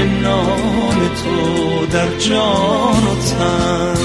نام تو در جان و تن.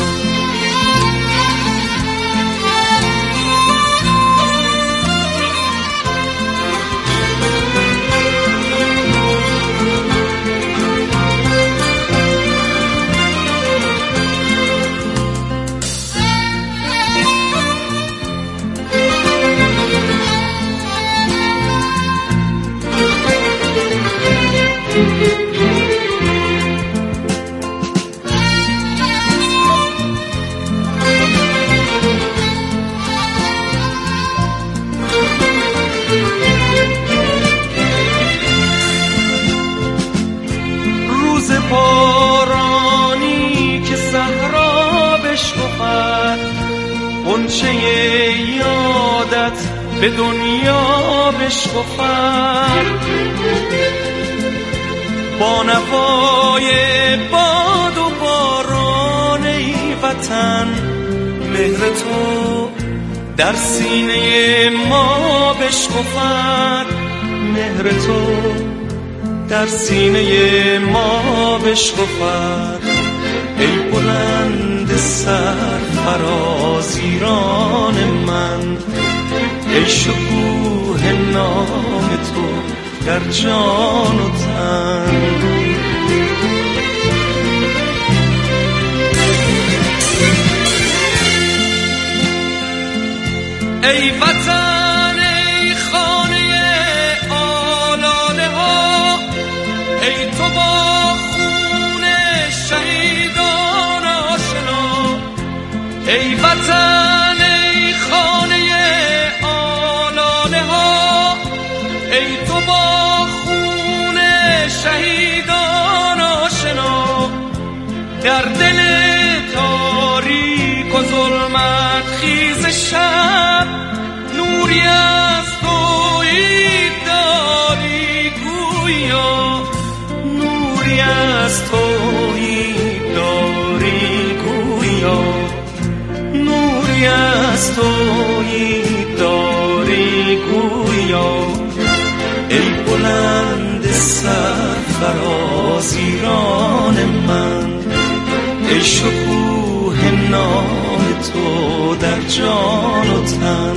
بارانی که صحرا بشکفد، غنچه یادت به دنیا بشکفد. با نوای باد و باران ای وطن، مهر تو در سینه ما بشکفد. مهر تو در سینه ما بشکفد. ای بلند سرفراز ایران من، ای شکوه نام تو در جان و تن. ای وطن ای خانه آلاله ها، ای تو با خون شهیدان آشنا. ای وطن ای خانه آلاله ها، ای تو با خون شهیدان آشنا. در دل تاریک و ظلمت خیز شب، نوری از تویی داری گویا. نوری از تویی داری گویا. نوری از تویی داری گویا. ای بلند سرفراز ایران من، ای شکوه نام تو در جان و تن.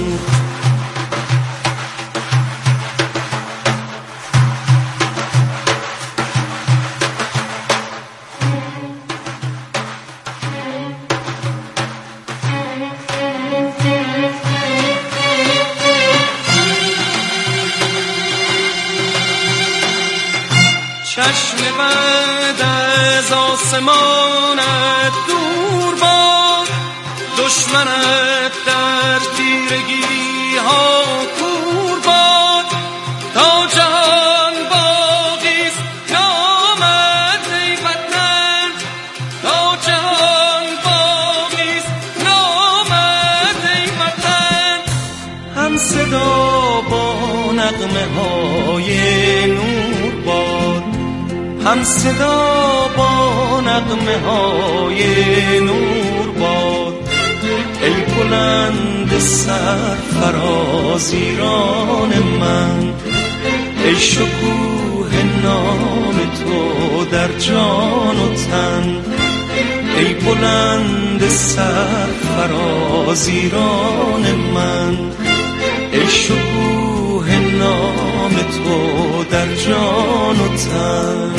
چشم بد از آسمانت دور باد، دشمنت در تیرگی ها کور باد. تا جهان باقیست نامت ای وطن، تا جهان باقیست نامت ای وطن. هم صدا با نغمه های نور باد، هم صدا با نغمه های نور باد. ای بلند سرفراز ایران من، ای شکوه نام تو در جان و تن. ای بلند سرفراز ایران من، ای شکوه نام تو در جان و تن.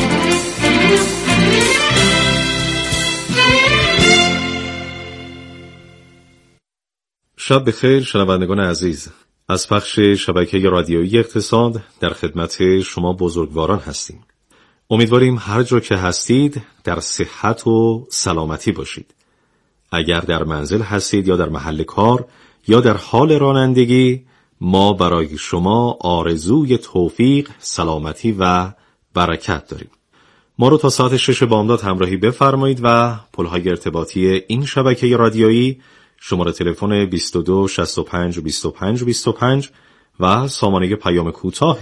شب بخیر شنوندگان عزیز. از پخش شبکه رادیویی اقتصاد در خدمت شما بزرگواران هستیم. امیدواریم هر جا که هستید در صحت و سلامتی باشید. اگر در منزل هستید یا در محل کار یا در حال رانندگی، ما برای شما آرزوی توفیق، سلامتی و برکت داریم. ما رو تا ساعت 6 بامداد همراهی بفرمایید و پلهای ارتباطی این شبکه رادیویی شماره تلفن 22 65 25 25 و سامانه پیام کوتاه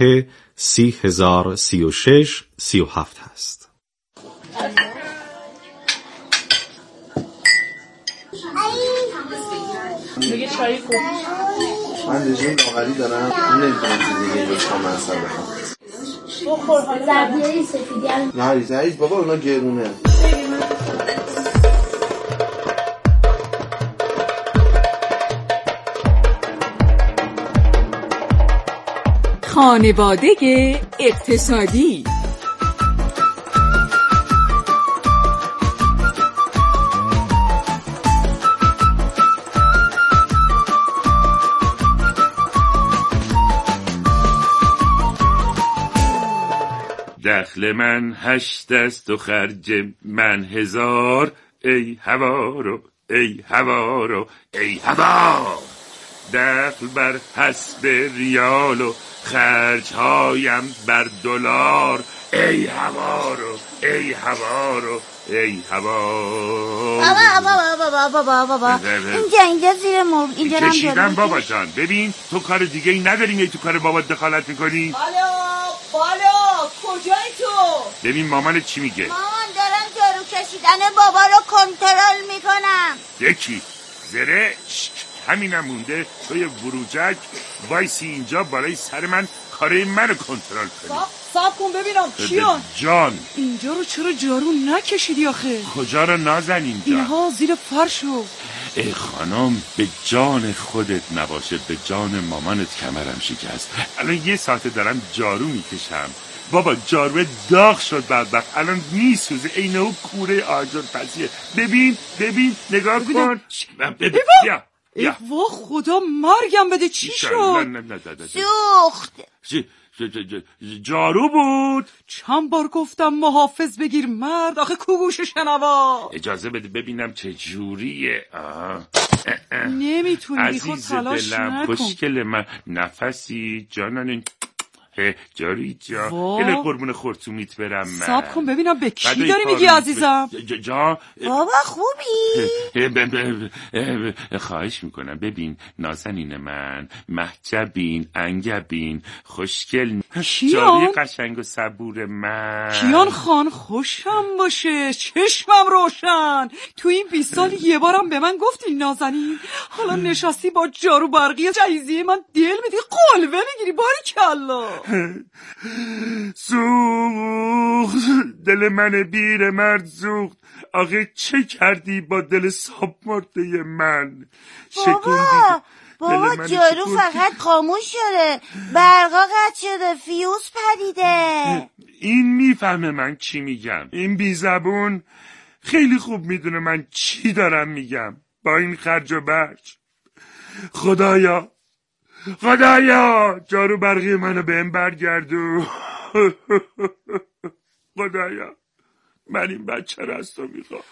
30036 37 هست. میگه چای خوب. من رژیم داغری دارم، نمیتونم چیزی دیگه جز کام اصلا بخوام. بخور حالا زردیاری سفیدی هم نه ریزه بابا اونا گرونه. خانواده اقتصادی. دخل من 8 است و خرج من 1000. ای هوارو ای هوارو ای هوا. دخل بر حسب ریال و خرج هایم بر دلار. ای هوارو ای هوارو ای هوا. بابا اینجا زیر مرغ اینجا هم کشیدم بابا جان. ببین تو کار دیگه ای نداریم ای تو کار بابا دخالت میکنی. بالا کجایی تو؟ ببین مامان چی میگه. مامان دارم جارو کشیدن بابا رو کنترل میکنم. یکی زرشک همینم مونده توی بروجک وایسی اینجا بالای سر من کاره منو کنترل کنی. صبر کن ببینم کیان جان. اینجا رو چرا جارو نکشیدی آخه؟ کجا رو نازن اینجا؟ اینها زیر فرشو. ای خانم به جان خودت نباشه به جان مامانت کمرم شکست. الان 1 ساعته دارم جارو میکشم بابا. جارو داغ شد بدبخت الان میسوزه عین اون کوره آجر پسیه. ببین نگاه کن. بیا ای وا خدا مرگم بده چی شد؟ سوخت. جارو بود. چند بار گفتم محافظ بگیر مرد آخه کوگوش شنوا. اجازه بده ببینم چه جوریه. نمیتونی خود تلاش نکن. خوشگل من نفسی جانان جاری جا گله قربون خورتومیت برم من. صبر کن ببینم به کی داری میگی عزیزم. بابا خوبی؟ خواهش میکنم. ببین نازنین من محجبین انگبین خوشگل جاری قشنگ و صبور من. کیان خان خوشم باشه چشمم روشن. تو این 20 سال 1 بارم به من گفتی نازنین. حالا نشستی با جارو برقی جهیزیه من دل میدی قلبه میگیری. باریکلا. سوخت دل من بیر مرد سوخت. آخه چه کردی با دل صاحب مرده من؟ بابا جارو فقط خاموش شده برقا قطع شده فیوز پریده. این میفهمه من چی میگم. این بی زبون خیلی خوب میدونه من چی دارم میگم با این خرج و برج. خدایا جارو برقی منو بهم برگردون. خدایا من این بچه رو از تو میخوام.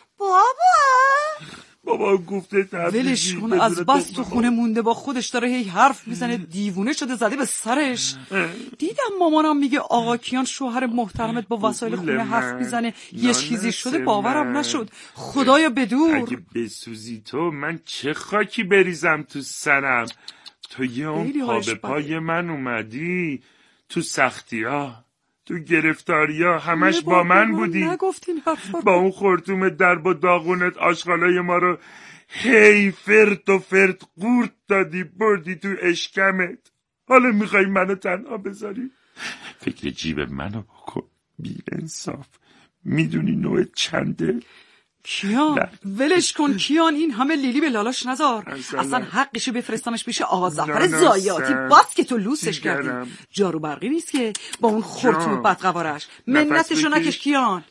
بابا گفته ولش کن از بس تو خونه مونده با خودش داره هی حرف میزنه. دیوونه شده زده به سرش. دیدم مامانم میگه آقا کیان شوهر محترمت با وسایل خونه حرف میزنه یه چیزی شده. باورم نشد. خدایا بدور. اگه بسوزی تو من چه خاکی بریزم تو سرم. تو یه اون پا به پای من اومدی تو سختی ها تو گرفتاری ها همش با من بودی. با اون خورتوم درب و داغونت آشغالای ما رو هی فرد و فرد قورت دادی بردی تو اشکمت. حالا میخوای منو تنها بذاری؟ فکر جیب منو بکن بی انصاف. میدونی نوع چنده؟ کیان ولش کن کیان. این همه لیلی به لالاش نذار. اصلا حقشو بفرستمش پیش آقا ظفر زایاتی. باز که تو لوسش کردی. جارو برقی نیست که با اون خورتوم بدقوارش. منتشو نکش کیان.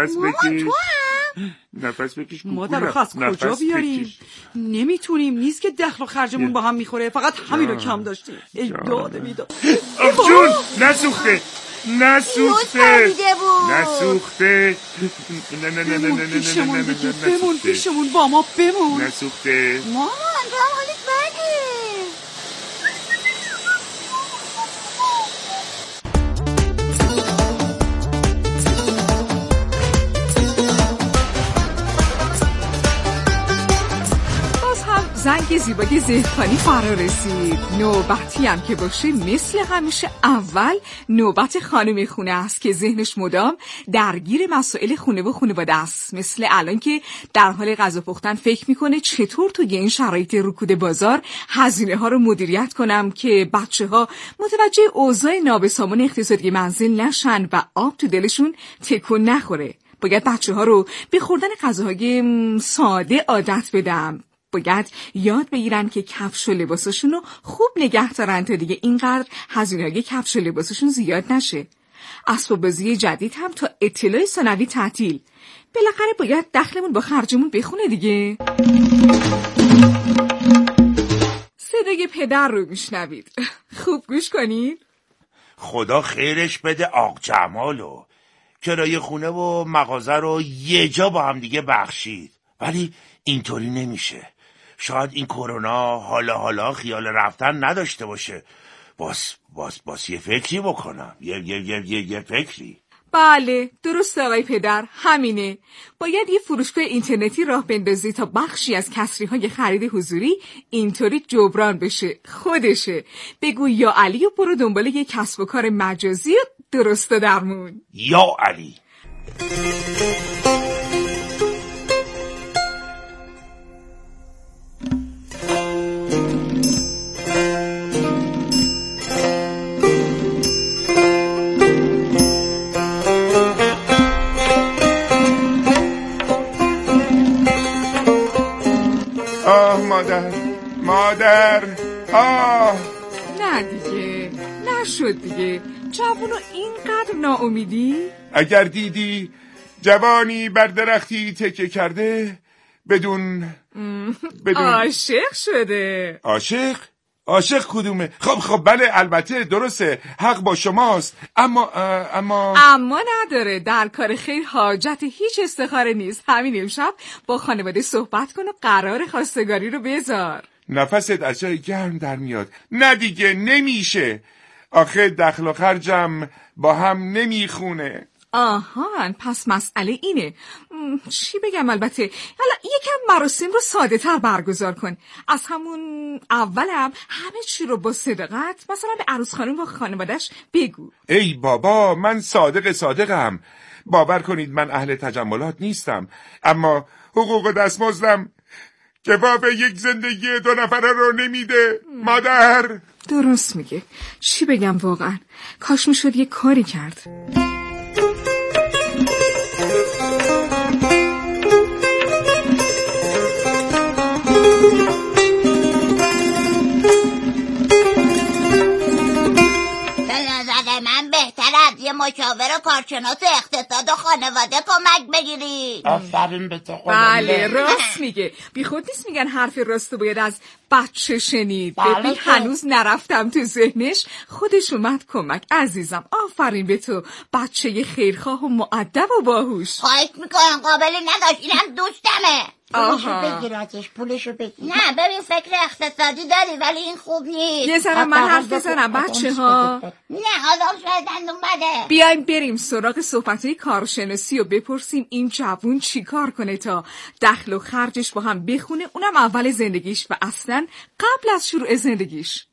نفس بکش. مادر رو از کجا بیاریم؟ نمیتونیم. نیست که دخل و خرجمون با هم میخوره. فقط همین رو کم داشتیم. ای داده بیداد. جون نسوخته نه بمون پیشمون با ما بمون. نسوخته مامان تو هم حالت بده. باز هم زنگ نوبتی زیبای زهکانی فرا رسید. نوبتی هم که باشه مثل همیشه اول نوبت خانم خونه است که ذهنش مدام درگیر مسائل خونه و خانواده است. مثل الان که در حال غذا پختن فکر میکنه چطور توی این شرایط رکود بازار هزینه ها رو مدیریت کنم که بچه ها متوجه اوضاع نابسامان اقتصادی منزل نشن و آب تو دلشون تکون نخوره. باید بچه ها رو به خوردن غذاهای ساده عادت بدم. باید یاد بگیرن که کفش و لباسشون رو خوب نگه دارن تا دیگه اینقدر هزینه‌های کفش و لباسشون زیاد نشه. اسباب بازی جدید هم تا اطلاع ثانوی تعطیل. بالاخره باید دخلمون با خرجمون بخونه دیگه. صدای پدر رو میشنوید. خوب گوش کنید. خدا خیرش بده آق جمالو. کرایه خونه و مغازه رو یه جا با هم دیگه بخشید، ولی اینطوری نمیشه. شاید این کرونا حالا خیال رفتن نداشته باشه. باس یه فکری بکنم. یه فکری. بله درست آقای پدر، همینه. باید یه فروشگاه اینترنتی راه بندازی تا بخشی از کسری‌های خرید حضوری اینطوری جبران بشه. خودشه. بگو یا علی و برو دنبال یه کسب و کار مجازی و درست و درمون. یا علی. مادر نه دیگه نشد دیگه. جوونو اینقدر ناامیدی؟ اگر دیدی جوانی بر درختی تکیه کرده بدون عاشق شده. عاشق کدومه؟ خب بله البته درسته، حق با شماست، اما نداره. در کار خیر حاجت هیچ استخاره نیست. همین امشب با خانواده صحبت کن و قرار خواستگاری رو بذار. نفست از جای گرم در میاد. نه دیگه نمیشه، آخه دخل و خرجم با هم نمیخونه. آهان پس مسئله اینه. چی بگم؟ البته حالا یکم مراسم رو ساده تر برگزار کن. از همون اولم همه چی رو با صداقت مثلا به عروس خانم و خانوادش بگو. ای بابا من صادقم. باور کنید من اهل تجملات نیستم، اما حقوق دستمزدم کفاف یک زندگی 2 نفره رو نمیده. مادر درست میگه. چی بگم واقعا؟ کاش میشد یه کاری کرد. من بهتر از یه مشاور و کارشناس اقتصاد و خانواده کمک بگیرید. آفرین به تو. بله راست میگه. بی خود نیست میگن حرف راستو باید از بچه شنید. ببین هنوز نرفتم تو ذهنش، خودش اومد کمک. عزیزم آفرین به تو، بچه خیرخواه و مؤدب و باهوش. خواهش میکنم، قابلی نداشت، اینم دوستمه. پولشو بگیر. نه ببین فکر اقتصادی داری ولی این خوب نیست. یه ذره من حرف بزنم بچه ها. نه آدم شاید دندون بده. بیایم بریم سراغ صحبتهای کارشناسی و بپرسیم این جوون چی کار کنه تا دخل و خرجش با هم بخونه، اونم اول زندگیش و اصلا قبل از شروع زندگیش.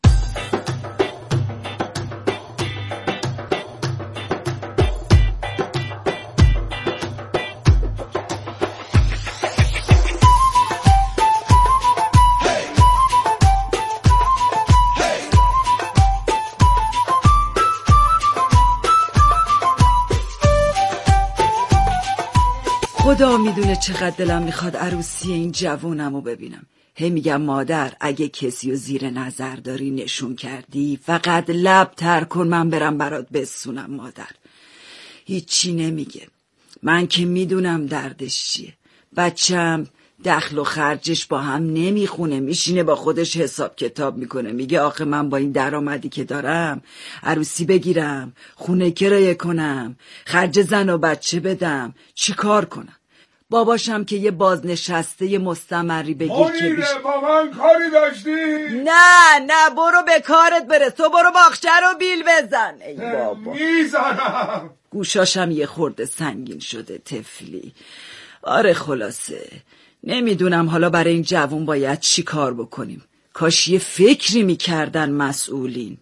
خدا میدونه چقدر دلم میخواد عروسی این جوونمو ببینم. هی میگم مادر اگه کسی رو زیر نظر داری نشون کردی فقط لب تر کن من برم برات بسونم. مادر هیچی نمیگه. من که میدونم دردش چیه. بچم دخل و خرجش با هم نمیخونه، میشینه با خودش حساب کتاب میکنه، میگه آخه من با این درآمدی که دارم عروسی بگیرم، خونه کرایه کنم، خرج زن و بچه بدم، چی کار کنم؟ باباشم که یه بازنشسته مستمری بگیر که با من کاری داشتی؟ نه برو به کارت برس. تو برو باغچه رو بیل بزن. ای بابا میزنم. گوشاشم یه خورده سنگین شده تفلی. آره خلاصه نمیدونم حالا برای این جوون باید چی کار بکنیم. کاش یه فکری میکردن مسئولین.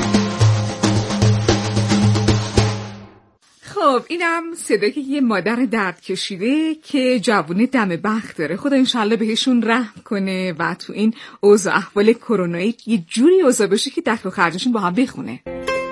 خب اینم صدای یه مادر درد کشیده که جوونه دم بخت داره. خدا انشالله بهشون رحم کنه و تو این اوضاع احوال کرونایی یه جوری اوضاع بشه که دخل و خرجشون با هم بخونه.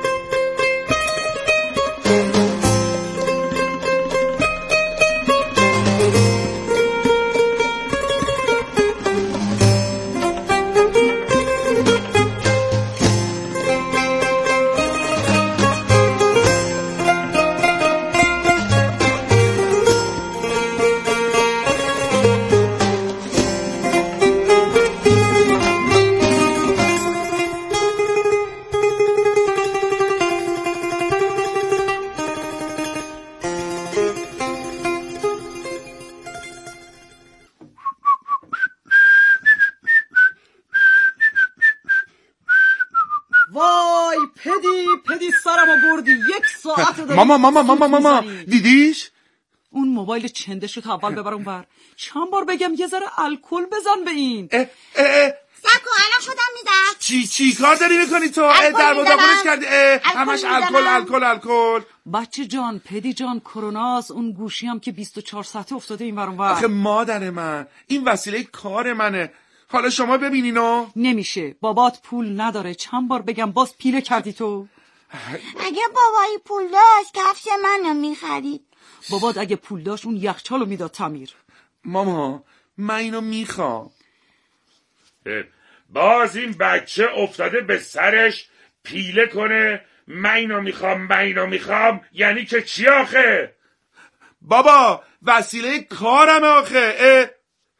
وای پدی سرمو بردی. 1 ساعت داری ماما دیدیش؟ اون موبایل چندشو تا اول ببر اونور. چند بار بگم یه ذره الکل بزن به این. سکو الان خودم میدم. چی کار داری میکنی تو؟ در مداخلش کردی. همش الکل. بچه جان، پدی جان، کروناست. اون گوشی هم که 24 ساعته افتاده این ور اونور. آخه مادر من، این وسیله کار منه. حالا شما ببینینو. نمیشه، بابات پول نداره. چند بار بگم باز پیله کردی تو. اگه بابایی پول داشت کفش منو میخرید. بابات اگه پول داشت اون یخچالو میداد تعمیر. ماما من اینو میخوام. باز این بچه افتاده به سرش پیله کنه من اینو میخوام. یعنی که چی آخه؟ بابا وسیله کارم آخه.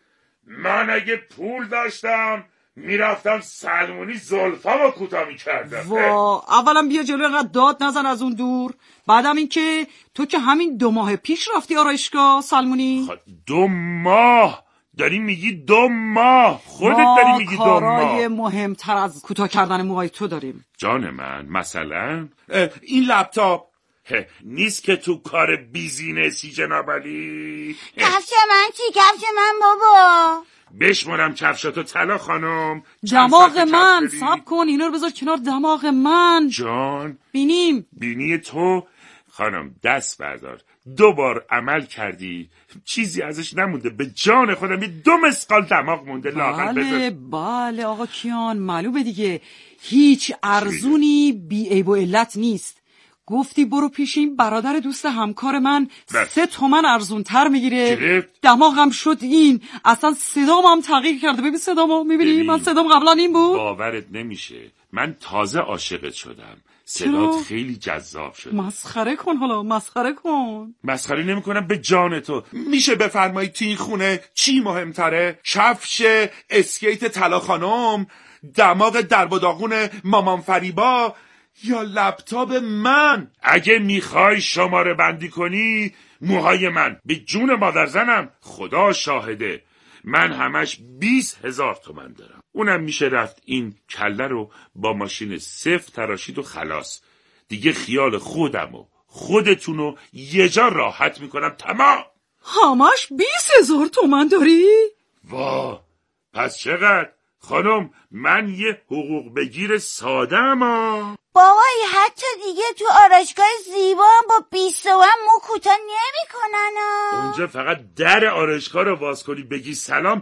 من اگه پول داشتم میرفتم سلمونی زلفامو کوتاه میکردم. اولا بیا جلوی اینقدر داد نزن از اون دور. بعدم این که تو که همین 2 ماه پیش رفتی آرایشگاه سلمونی. 2 ماه داری میگی 2 ماه؟ خودت داری میگی 2 ماه. کارای مهمتر از کوتاه کردن موهای تو داریم. جان من مثلا این لپتاپ نیست که تو کار بیزینسی جناب علی. کفش من چی؟ کفش من بابا. بشمارم کفشاتو طلا خانم. دماغ من صبر کن، اینا رو بذار کنار. دماغ من جان. بینی تو خانم دست بردار. 2 بار عمل کردی چیزی ازش نمونده. به جان خودم یه 2 مسقال دماغ مونده. بله آقا کیان، معلومه دیگه. هیچ ارزونی بی عیب و علت نیست. گفتی برو پیش این برادر دوست همکار من 3 تومن ارزون تر میگیره. دماغم شد این. اصلا صدام هم تغییر کرده. ببین صدامو میبینی؟ من صدام قبلا این بود. باورت نمیشه من تازه عاشقت شدم. صدات خیلی جذاب شد. مسخره کن حالا، مسخره کن. مسخره نمی کنم به جان تو. میشه بفرمایی تو این خونه چی مهمتره؟ کفش اسکیت طلا خانم، دماغ درب و داغون مامان فریبا یا لپتاپ من؟ اگه میخوای شماره بندی کنی موهای من به جون مادر زنم خدا شاهده من همش 20,000 تومن دارم. اونم میشه رفت این کله رو با ماشین صفر تراشید و خلاص. دیگه خیال خودم و خودتونو یه جا راحت میکنم. تمام. همش 20,000 تومن داری؟ وا پس چقدر؟ خانم من یه حقوق بگیر ساده اما بابایی حتی دیگه تو آرایشگاه زیبا هم با 20 تومن مو کوتاه نمیکنن. اونجا فقط در آرایشگاه رو باز کنی بگی سلام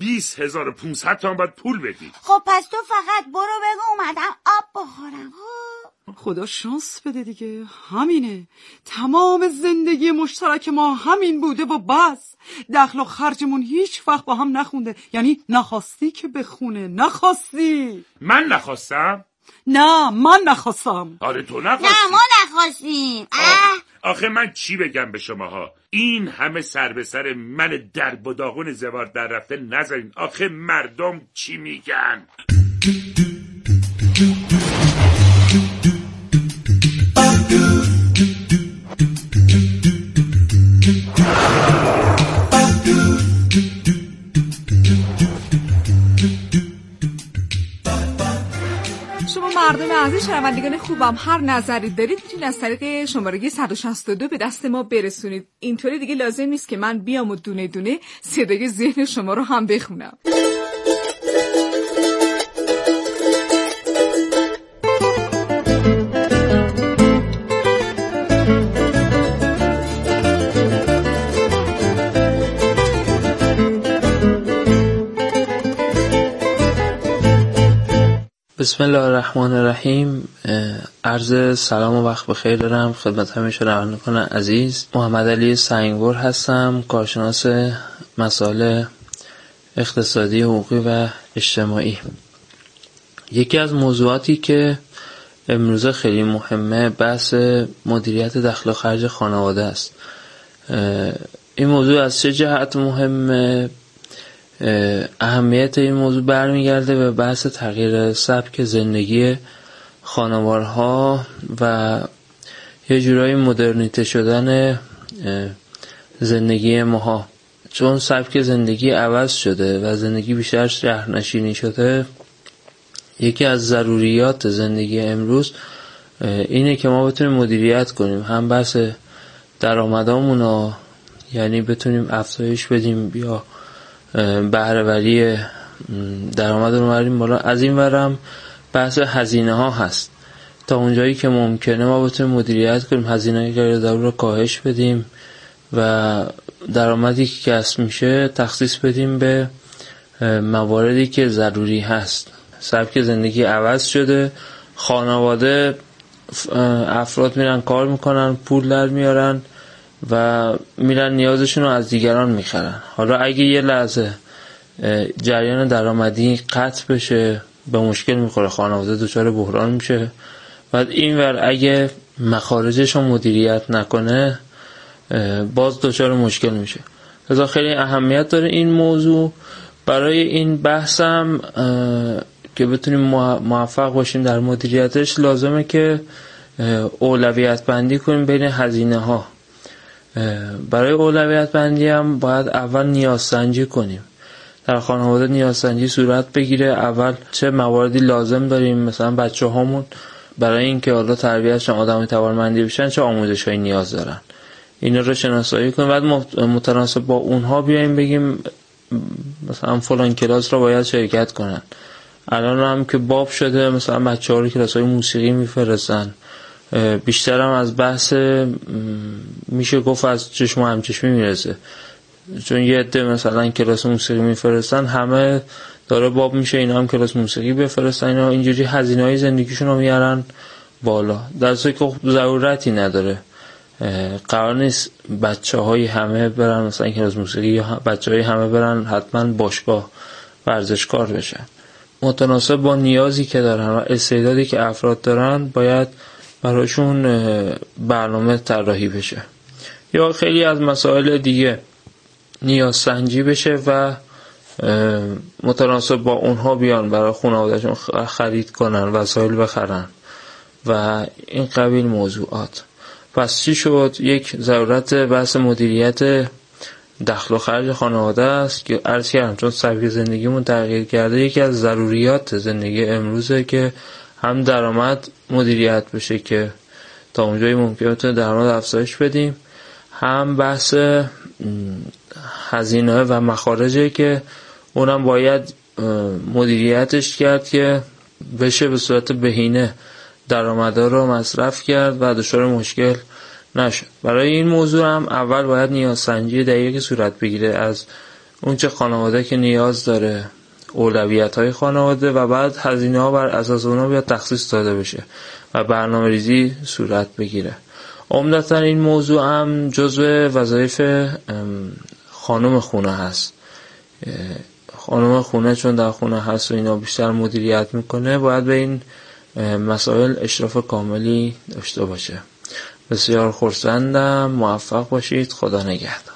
20,500 تومن باید پول بدی. خب پس تو فقط برو بگو اومدم آب بخورم. خدا شانس بده دیگه. همینه، تمام زندگی مشترک ما همین بوده و بس. دخل و خرجمون هیچ وقت با هم نخونده. یعنی نخواستی که بخونه. نخواستی. من نخواستم؟ نه من نخواستم. آره تو نخواستی. نه ما نخواستیم. آخه من چی بگم به شماها؟ این همه سر به سر من درب و داغون زوار در رفته نذارین. آخه مردم چی میگن؟ شما مردم عزیز، شنوندگان خوبم، هر نظری دارید میتونید از طریق شماره 162 به دست ما برسونید. اینطوری دیگه لازم نیست که من بیام و دونه دونه صدای ذهن شما رو هم بخونم. بسم الله الرحمن الرحیم. عرض سلام و وقت بخیر دارم خدمت همه شنوندگان عزیز. محمد علی سنگبر هستم، کارشناس مسائل اقتصادی، حقوقی و اجتماعی. یکی از موضوعاتی که امروز خیلی مهمه بحث مدیریت دخل و خرج خانواده است. این موضوع از چه جهت مهمه؟ اهمیت این موضوع برمیگرده به بحث تغییر سبک زندگی خانوارها و یه جورایی مدرنیته شدن زندگی ماها. چون سبک زندگی عوض شده و زندگی بیشتر شهرنشینی شده، یکی از ضروریات زندگی امروز اینه که ما بتونیم مدیریت کنیم هم بحث درآمدامون رو، یعنی بتونیم افزایش بدیم یا بهره‌وری درآمد رو ببریم بالا. از این ورم بحث هزینه ها هست، تا اونجایی که ممکنه ما بتونیم مدیریت کنیم هزینه‌های غیر ضروری رو کاهش بدیم و درآمدی که کسب میشه تخصیص بدیم به مواردی که ضروری هست. سبک زندگی عوض شده، خانواده افراد میرن کار میکنن، پول در میارن و میرن نیازشون رو از دیگران میخرن. حالا اگه یه لحظه جریان درآمدی قطع بشه به مشکل میخوره، خانواده دچار بحران میشه. بعد اینور اگه مخارجش رو مدیریت نکنه باز دچار مشکل میشه. لذا خیلی اهمیت داره این موضوع. برای این بحثم که بتونیم موفق باشیم در مدیریتش لازمه که اولویت بندی کنیم بین هزینه ها. برای اولویت بندی هم باید اول نیازسنجی کنیم. در خانواده نیازسنجی صورت بگیره. اول چه مواردی لازم داریم، مثلا بچه هامون برای اینکه حالا تربیتشون آدم توانمندی بشن چه آموزش‌هایی نیاز دارن، اینا رو شناسایی کنیم. بعد متناسب با اونها بیایم بگیم مثلا فلان کلاس رو باید شرکت کنن. الان هم که باب شده مثلا بچه‌ها رو کلاس‌های موسیقی میفرستن. بیشتر هم از بحث میشه گفت از چشم و همچشمی میرسه، چون یه عده مثلا کلاس موسیقی میفرستن، همه داره باب میشه اینا هم کلاس موسیقی بفرستن. اینا اینجوری هزینه‌های زندگیشون رو میارن بالا، در حالی که ضرورتی نداره. قرار نیست بچه‌های همه برن مثلا کلاس موسیقی یا بچه‌های همه برن حتما باشگاه ورزشکار بشن. متناسب با نیازی که دارن و استعدادی که افراد دارن باید براشون برنامه طراحی بشه. یا خیلی از مسائل دیگه نیاز سنجی بشه و متناسب با اونها بیان برای خانواده‌شون خرید کنن، وسایل بخرن و این قبیل موضوعات. پس چی شد؟ یک ضرورت بحث مدیریت دخل و خرج خانواده است که عرض کردم چون سبک زندگیمون تغییر کرده، یکی از ضروریات زندگی امروزه که هم درآمد مدیریت بشه که تا اونجایی ممکنه بتونه درآمد افزایش بدیم، هم بحث هزینه و مخارجه که اونم باید مدیریتش کرد که بشه به صورت بهینه درآمدها رو مصرف کرد و دچار مشکل نشد. برای این موضوع هم اول باید نیازسنجی دقیقی صورت بگیره از اون چه خانواده که نیاز داره، اولویت‌های خانواده، و بعد هزینه‌ها بر اساس اونها باید تخصیص داده بشه و برنامه‌ریزی صورت بگیره. عمدتاً این موضوع هم جزو وظایف خانم خونه هست. خانم خونه چون در خونه هست و اینا بیشتر مدیریت میکنه، باید به این مسائل اشراف کاملی داشته باشه. بسیار خرسندم، موفق باشید، خدا نگهدار.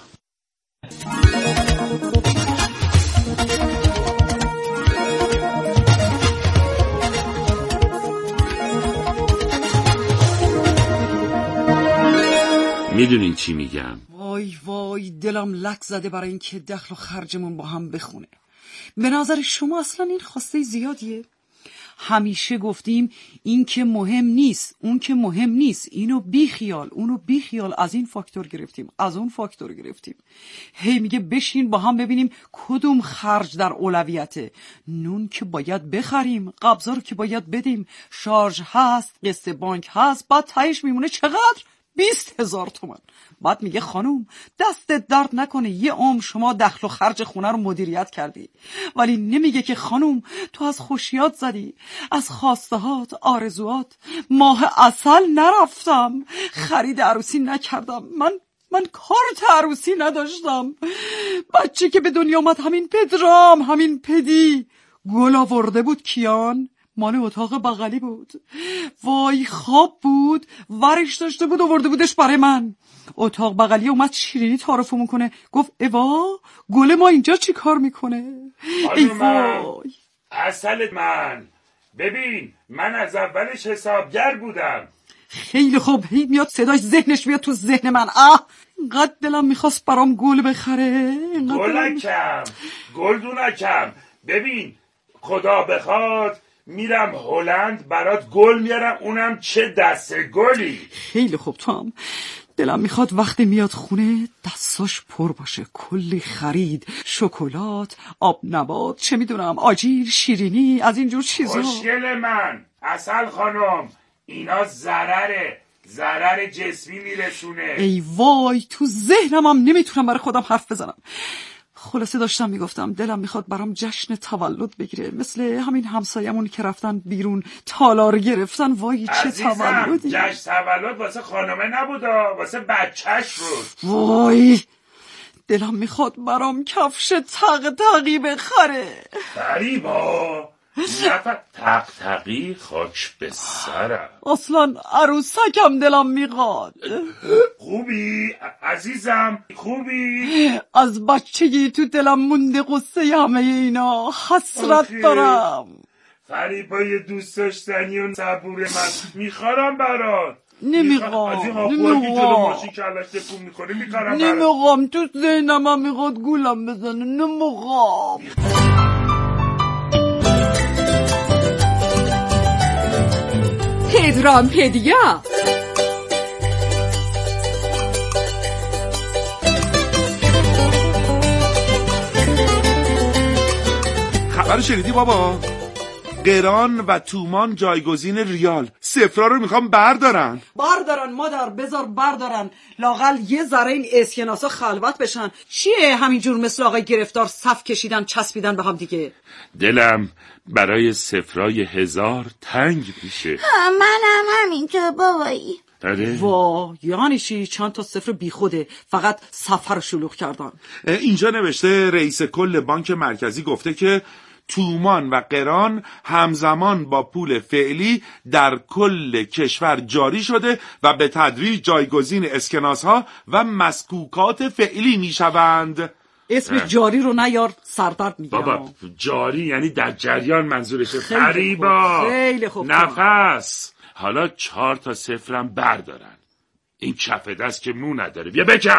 میدونین چی میگم؟ وای دلم لک زده برای این که دخل و خرجمون با هم بخونه. به نظر شما اصلا این خواسته زیادیه؟ همیشه گفتیم این که مهم نیست، اون که مهم نیست، اینو بیخیال، اونو بیخیال. از این فاکتور گرفتیم، از اون فاکتور گرفتیم. هی میگه بشین با هم ببینیم کدوم خرج در اولویته. نون که باید بخریم، قبضا رو که باید بدیم، شارژ هست، قسط بانک هست، بعد تهش میمونه چقدر؟ 20,000 تومان. بعد میگه خانوم دستت درد نکنه، یه عمر شما دخل و خرج خونه رو مدیریت کردی. ولی نمیگه که خانوم تو از خوشیات زدی، از خواستهات، آرزوات. ماه عسل نرفتم، خرید عروسی نکردم، من کارت عروسی نداشتم. بچه که به دنیا آمد همین پدرام، همین پدی. گل آورده بود کیان، مال اتاق بغلی بود. وای خواب بود، ورش داشته بود آورده بودش برای من. اتاق بغلی اومد شیرینی تعارف میکنه، گفت اوا گل ما اینجا چی کار میکنه؟ ای وای عسل من، ببین من از اولش حسابگر بودم. خیلی خوب، هی میاد صداش ذهنش میاد تو ذهن من. اینقدر دلم میخواست برام گل بخره. گلدونکم ببین خدا بخواد میرم هلند برات گل میارم، اونم چه دسته گلی. خیلی خوب تو هم دلم میخواد وقتی میاد خونه دستاش پر باشه، کلی خرید، شکلات، آب نبات، چه میدونم آجیل، شیرینی، از اینجور چیزا. مشکل من عسل خانم اینا ضرر جسمی میرسونه. ای وای تو ذهنم هم نمیتونم برای خودم حرف بزنم. خلاصه داشتم میگفتم دلم میخواد برام جشن تولد بگیره، مثل همین همسایمون که رفتن بیرون تالار گرفتن. وای چه تولدی. جشن تولد واسه خانمه نبودا، واسه بچهش بود. وای دلم میخواد برام کفش تقی بخره. فریبا تقی خاک به سرم. اصلا عروسکم دلم میخواد. خوبی عزیزم؟ خوبی؟ از بچگی تو دلم مونده قصه همه اینا، حسرت دارم. فریبا یه دوست داشتنی و صبور من میخوام برات. نمیخوام از این آقایی که جلو ماشین کلش تکون میکنه میخوام برات. نمیخوام تو ذهنم هم میخواد گولم بزنه. نمیخوام. پدرام پدیا. خبر شنیدی بابا؟ قران و تومان جایگزین ریال. صفرا رو میخوام بردارن مادر، بذار بردارن، لاقل یه ذره این اسکناسا خلوت بشن. چیه همینجور مثل آقای گرفتار صف کشیدن چسبیدن به هم دیگه؟ دلم برای صفرای 1000 تنگ میشه. منم همینطور بابایی. وا یعنی چی؟ چند تا صفر بی خوده، فقط صفحه رو شلوغ کردن. اینجا نوشته رئیس کل بانک مرکزی گفته که تومان و قران همزمان با پول فعلی در کل کشور جاری شده و به تدریج جایگزین اسکناس ها و مسکوکات فعلی می شوند. اسم جاری رو نیار، سردرد میگیرم. بابا جاری یعنی در جریان منظورشه. فریبا خیلی خوب. نفس. حالا 4 تا صفرم بردارن. این کف دست که مو نداره. بیا بکن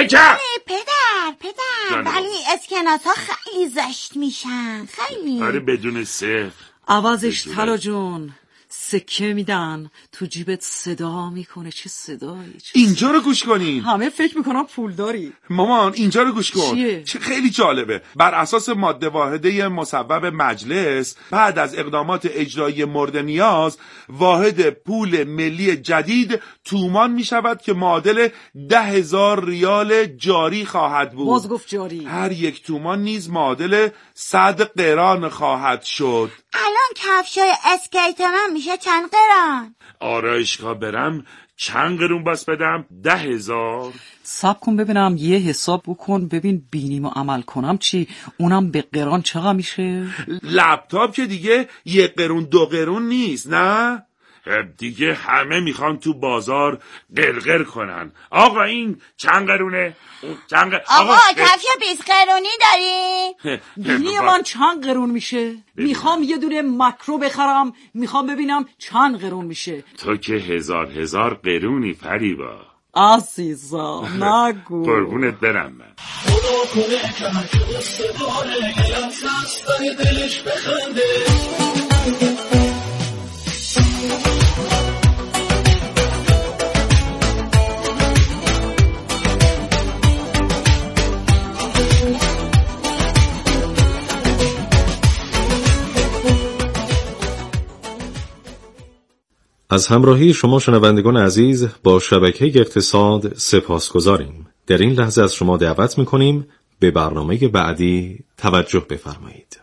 پدر ولی اسکناس ها خیلی زشت میشن، خیلی. آره بدون صفر. عوضش تلا جون سکه میدن تو جیبت، صدا میکنه. چه صدایی؟ اینجا رو گوش کنین. همه فکر میکنم پول داری. مامان اینجا رو گوش کن. چه خیلی جالبه. بر اساس ماده واحده مصوب مجلس، بعد از اقدامات اجرایی مورد نیاز، واحد پول ملی جدید تومان میشود که معادل 10,000 ریال جاری خواهد بود. باز گفت جاری. هر یک تومان نیز معادل 100 قران خواهد شد. الان کفشای اسکیت من میشه چند قران؟ آرایشگاه برم چند قرون باس بدم؟ 10,000. صبر کن ببینم، یه حساب بکن ببین بینیم و عمل کنم چی. اونم به قران چقدر میشه؟ لپتاپ که دیگه 1 قرون 2 قرون نیست نه؟ دیگه همه میخوان تو بازار قرقر کنن. آقا این چند قرونه؟ آقا کفش 20 قرونی داری؟ بینی من چند قرون میشه؟ میخوام یه دونه ماکرو بخرم، میخوام ببینم چند قرون میشه. تو که 1000 قرونی فریبا عزیزم نگو. قربونت برم من. خدا کنه که هر که دوست داره یه لمس هست دلش بخنده. از همراهی شما شنوندگان عزیز با شبکه اقتصاد سپاسگزاریم. در این لحظه از شما دعوت می‌کنیم به برنامه بعدی توجه بفرمایید.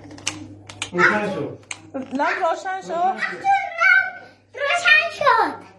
روشن شد. روشن شد.